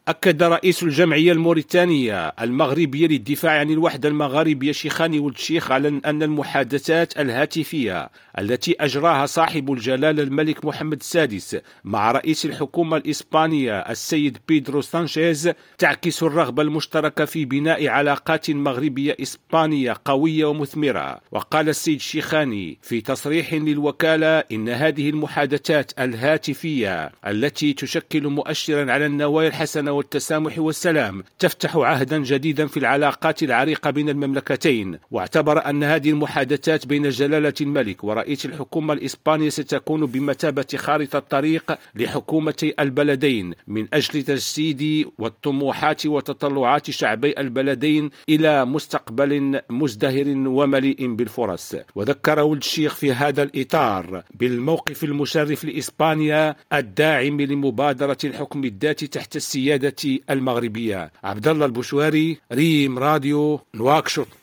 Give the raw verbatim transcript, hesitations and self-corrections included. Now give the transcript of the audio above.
أكد رئيس الجمعية الموريتانية المغربية للدفاع عن الوحدة المغاربية شيخاني ولد الشيخ على أن المحادثات الهاتفية التي أجراها صاحب الجلالة الملك محمد السادس مع رئيس الحكومة الإسبانية السيد بيدرو سانشيز تعكس الرغبة المشتركة في بناء علاقات مغربية إسبانية قوية ومثمرة. وقال السيد شيخاني في تصريح للوكالة إن هذه المحادثات الهاتفية التي تشكل مؤشرا على النوايا الحسنة والتسامح والسلام تفتح عهدا جديدا في العلاقات العريقة بين المملكتين. واعتبر أن هذه المحادثات بين جلالة الملك ورئيس الحكومة الإسبانية ستكون بمثابة خارطة طريق لحكومتي البلدين من أجل تجسيد والطموحات وتطلعات شعبي البلدين إلى مستقبل مزدهر ومليء بالفرص. وذكر ولد الشيخ في هذا الإطار بالموقف المشرف لإسبانيا الداعم لمبادرة الحكم الذاتي تحت السيادة المغربية. عبد الله البشواري، ريم راديو، نواكشوط.